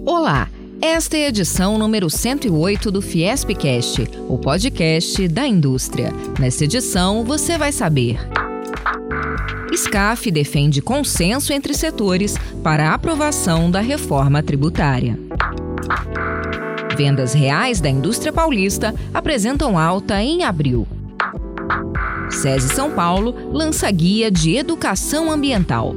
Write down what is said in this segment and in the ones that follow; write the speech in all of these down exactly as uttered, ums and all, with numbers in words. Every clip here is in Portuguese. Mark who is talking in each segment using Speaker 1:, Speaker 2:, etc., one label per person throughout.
Speaker 1: Olá, esta é a edição número cento e oito do Fiespcast, o podcast da indústria. Nesta edição, você vai saber: S C A F defende consenso entre setores para a aprovação da reforma tributária. Vendas reais da indústria paulista apresentam alta em abril. SESI São Paulo lança guia de educação ambiental.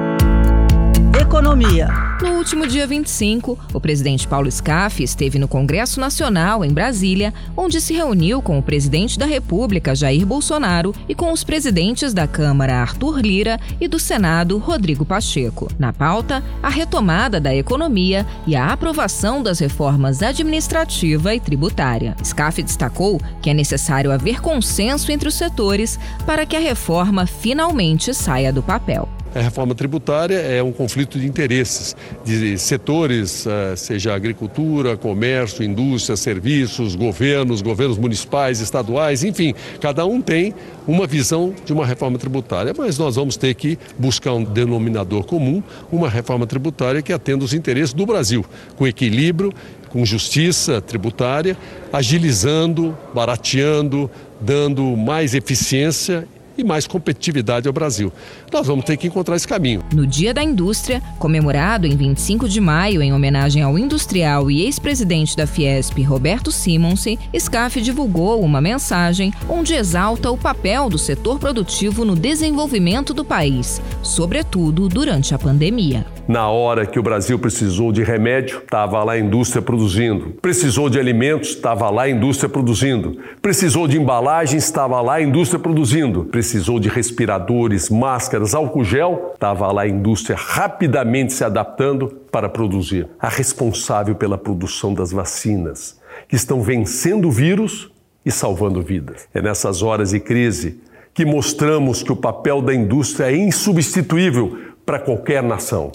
Speaker 2: Economia.
Speaker 1: No último dia vinte e cinco, o presidente Paulo Scaff esteve no Congresso Nacional, em Brasília, onde se reuniu com o presidente da República, Jair Bolsonaro, e com os presidentes da Câmara, Arthur Lira, e do Senado, Rodrigo Pacheco. Na pauta, a retomada da economia e a aprovação das reformas administrativa e tributária. Scaff destacou que é necessário haver consenso entre os setores para que a reforma finalmente saia do papel.
Speaker 3: A reforma tributária é um conflito de interesses de setores, seja agricultura, comércio, indústria, serviços, governos, governos municipais, estaduais, enfim, cada um tem uma visão de uma reforma tributária, mas nós vamos ter que buscar um denominador comum, uma reforma tributária que atenda os interesses do Brasil, com equilíbrio, com justiça tributária, agilizando, barateando, dando mais eficiência e mais competitividade ao Brasil. Nós vamos ter que encontrar esse caminho.
Speaker 1: No Dia da Indústria, comemorado em vinte e cinco de maio em homenagem ao industrial e ex-presidente da Fiesp, Roberto Simonsen, Scaff divulgou uma mensagem onde exalta o papel do setor produtivo no desenvolvimento do país, sobretudo durante a pandemia.
Speaker 4: Na hora que o Brasil precisou de remédio, estava lá a indústria produzindo. Precisou de alimentos, estava lá a indústria produzindo. Precisou de embalagens, estava lá a indústria produzindo. Precisou de respiradores, máscaras, álcool gel, estava lá a indústria rapidamente se adaptando para produzir. A responsável pela produção das vacinas, que estão vencendo o vírus e salvando vidas. É nessas horas de crise que mostramos que o papel da indústria é insubstituível para qualquer nação.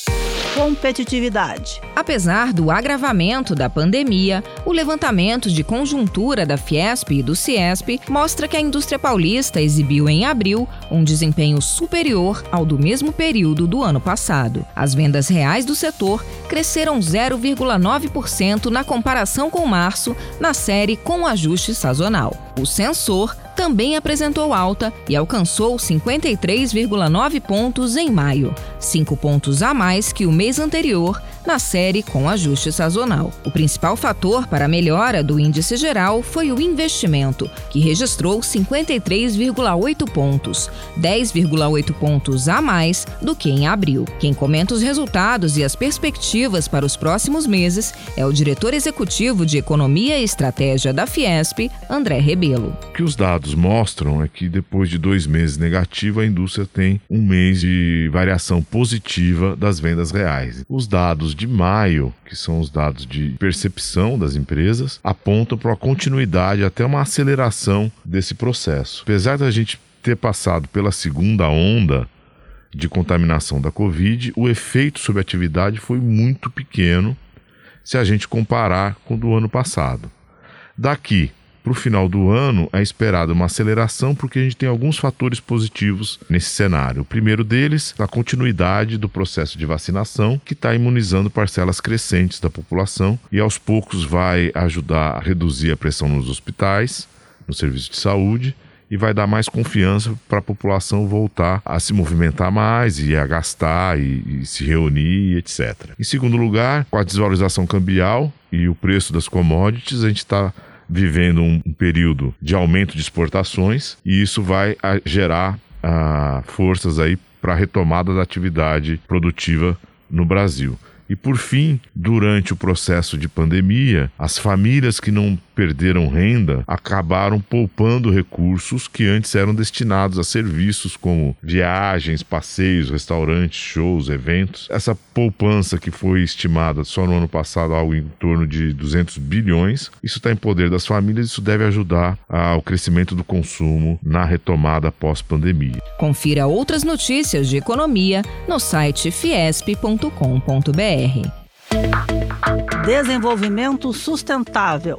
Speaker 2: Competitividade.
Speaker 1: Apesar do agravamento da pandemia, o levantamento de conjuntura da Fiesp e do Ciesp mostra que a indústria paulista exibiu em abril um desempenho superior ao do mesmo período do ano passado. As vendas reais do setor cresceram zero vírgula nove por cento na comparação com março, na série com ajuste sazonal. O Sensor também apresentou alta e alcançou cinquenta e três vírgula nove pontos em maio, cinco pontos a mais que o mês anterior, na série com ajuste sazonal. O principal fator para a melhora do índice geral foi o investimento, que registrou cinquenta e três vírgula oito pontos, dez vírgula oito pontos a mais do que em abril. Quem comenta os resultados e as perspectivas para os próximos meses é o diretor executivo de Economia e Estratégia da Fiesp, André Rebelo.
Speaker 5: O que os dados mostram é que depois de dois meses negativos, a indústria tem um mês de variação positiva das vendas reais. Os dados de maio, que são os dados de percepção das empresas, apontam para uma continuidade, até uma aceleração desse processo. Apesar da gente ter passado pela segunda onda de contaminação da Covid, o efeito sobre a atividade foi muito pequeno se a gente comparar com o do ano passado. Daqui para o final do ano, é esperada uma aceleração porque a gente tem alguns fatores positivos nesse cenário. O primeiro deles, a continuidade do processo de vacinação, que está imunizando parcelas crescentes da população e aos poucos vai ajudar a reduzir a pressão nos hospitais, no serviço de saúde, e vai dar mais confiança para a população voltar a se movimentar mais e a gastar e, e se reunir, etcétera. Em segundo lugar, com a desvalorização cambial e o preço das commodities, a gente está vivendo um período de aumento de exportações e isso vai a, gerar a, forças aí para a retomada da atividade produtiva no Brasil. E por fim, durante o processo de pandemia, as famílias que não perderam renda acabaram poupando recursos que antes eram destinados a serviços como viagens, passeios, restaurantes, shows, eventos. Essa poupança que foi estimada só no ano passado algo em torno de duzentos bilhões, isso está em poder das famílias e isso deve ajudar ao crescimento do consumo na retomada pós-pandemia.
Speaker 1: Confira outras notícias de economia no site fiesp ponto com ponto br.
Speaker 2: Desenvolvimento sustentável.
Speaker 1: O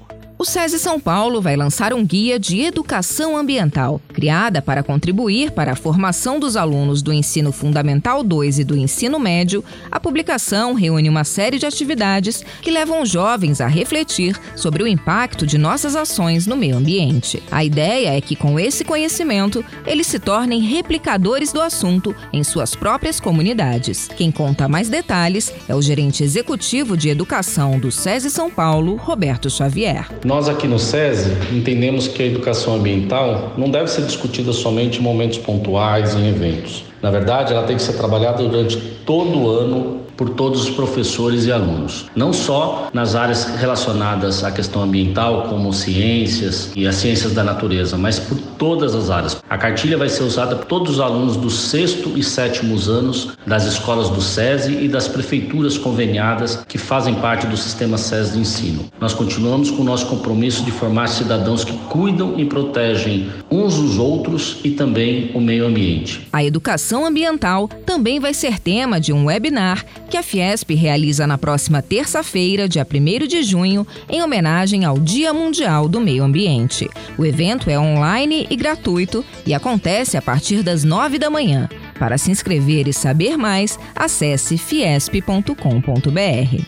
Speaker 1: SESI São Paulo vai lançar um guia de educação ambiental, criada para contribuir para a formação dos alunos do Ensino Fundamental dois e do Ensino Médio. A publicação reúne uma série de atividades que levam os jovens a refletir sobre o impacto de nossas ações no meio ambiente. A ideia é que, com esse conhecimento, eles se tornem replicadores do assunto em suas próprias comunidades. Quem conta mais detalhes é o gerente executivo de educação do SESI São Paulo, Roberto Xavier.
Speaker 2: Nós aqui no SESI entendemos que a educação ambiental não deve ser discutida somente em momentos pontuais, em eventos. Na verdade, ela tem que ser trabalhada durante todo o ano por todos os professores e alunos. Não só nas áreas relacionadas à questão ambiental, como ciências e as ciências da natureza, mas por todas as áreas. A cartilha vai ser usada por todos os alunos dos sexto e sétimos anos das escolas do SESI e das prefeituras conveniadas que fazem parte do sistema SESI de ensino. Nós continuamos com o nosso compromisso de formar cidadãos que cuidam e protegem uns os outros e também o meio ambiente.
Speaker 1: A educação ambiental também vai ser tema de um webinar que a Fiesp realiza na próxima terça-feira, dia primeiro de junho, em homenagem ao Dia Mundial do Meio Ambiente. O evento é online e gratuito e acontece a partir das nove da manhã. Para se inscrever e saber mais, acesse fiesp ponto com ponto br.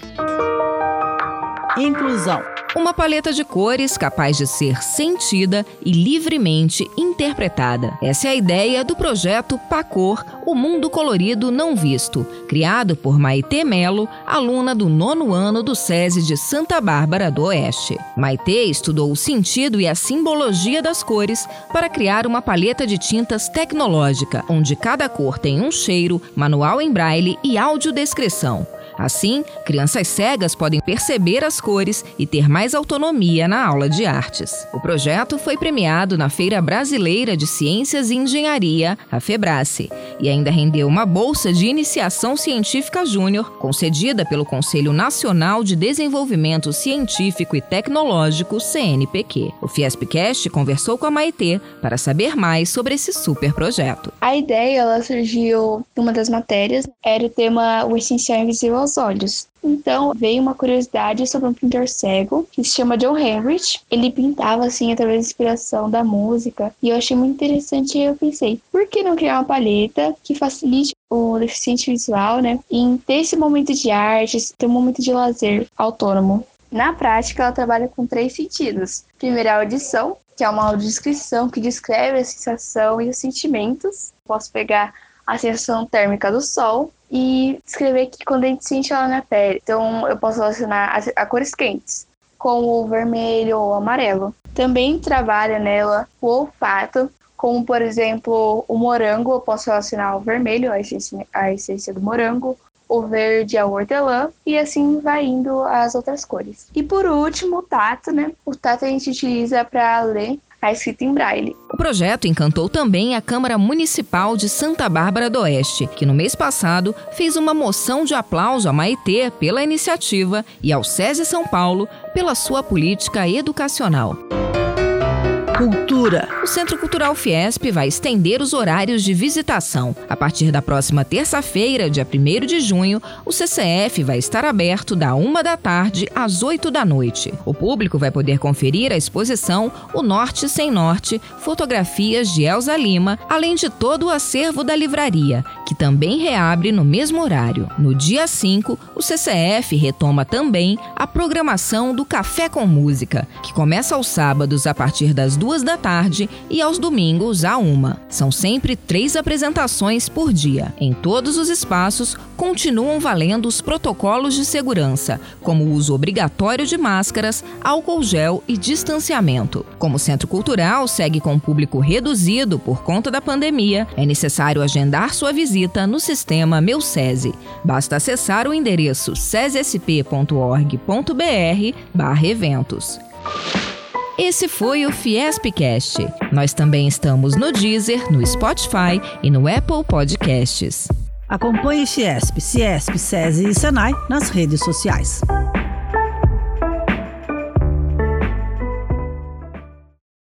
Speaker 6: Inclusão.
Speaker 1: Uma paleta de cores capaz de ser sentida e livremente interpretada. Essa é a ideia do projeto Pacor, o Mundo Colorido Não Visto, criado por Maitê Melo, aluna do nono ano do SESI de Santa Bárbara do Oeste. Maitê estudou o sentido e a simbologia das cores para criar uma paleta de tintas tecnológica, onde cada cor tem um cheiro, manual em braille e audiodescrição. Assim, crianças cegas podem perceber as cores e ter mais autonomia na aula de artes. O projeto foi premiado na Feira Brasileira de Ciências e Engenharia, a FEBRACE, e ainda rendeu uma bolsa de iniciação científica júnior, concedida pelo Conselho Nacional de Desenvolvimento Científico e Tecnológico, C N P Q. O Fiespcast conversou com a Maitê para saber mais sobre esse super projeto.
Speaker 7: A ideia ela surgiu numa das matérias, era o tema O Essencial Invisível aos Olhos. Então, veio uma curiosidade sobre um pintor cego que se chama John Henrich. Ele pintava assim através da inspiração da música e eu achei muito interessante e eu pensei, por que não criar uma paleta que facilite o deficiente visual, né? Em ter esse momento de arte, ter um momento de lazer autônomo. Na prática, ela trabalha com três sentidos. Primeiro, a audição, que é uma audiodescrição que descreve a sensação e os sentimentos. Posso pegar a sensação térmica do sol e descrever que quando a gente sente ela na pele. Então, eu posso relacionar a, a cores quentes, como o vermelho ou o amarelo. Também trabalha nela o olfato, como, por exemplo, o morango, eu posso relacionar ao vermelho, a essência, a essência do morango, o verde ao hortelã, e assim vai indo as outras cores. E por último, o tato, né? O tato a gente utiliza para ler a escrita em braille.
Speaker 1: O projeto encantou também a Câmara Municipal de Santa Bárbara do Oeste, que no mês passado fez uma moção de aplauso a Maitê pela iniciativa e ao SESI São Paulo pela sua política educacional.
Speaker 6: Cultura.
Speaker 1: O Centro Cultural Fiesp vai estender os horários de visitação. A partir da próxima terça-feira, dia primeiro de junho, o C C F vai estar aberto da uma da tarde às oito da noite. O público vai poder conferir a exposição O Norte Sem Norte, fotografias de Elza Lima, além de todo o acervo da livraria, que também reabre no mesmo horário. No dia cinco, o C C F retoma também a programação do Café com Música, que começa aos sábados a partir das duas da tarde e aos domingos à uma. São sempre três apresentações por dia. Em todos os espaços, continuam valendo os protocolos de segurança, como o uso obrigatório de máscaras, álcool gel e distanciamento. Como o Centro Cultural segue com público reduzido por conta da pandemia, é necessário agendar sua visita no sistema Meu SESI. Basta acessar o endereço sesesp ponto org ponto br barra eventos. Esse foi o Fiespcast. Nós também estamos no Deezer, no Spotify e no Apple Podcasts.
Speaker 6: Acompanhe Fiesp, Ciesp, SESI e Senai nas redes sociais.